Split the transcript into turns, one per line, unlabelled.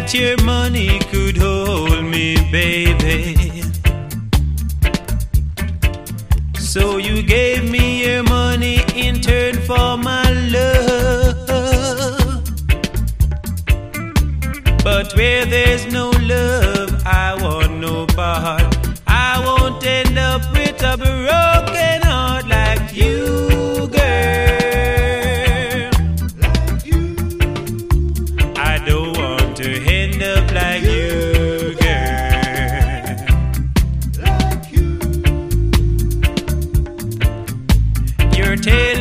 that your money could hold me, baby. So you gave me your money in turn for my love. But where there's no love, I want no part. I won't end up with a broken heart like you, girl. Like you. I don't want to end up like you, girl. Like you. You're telling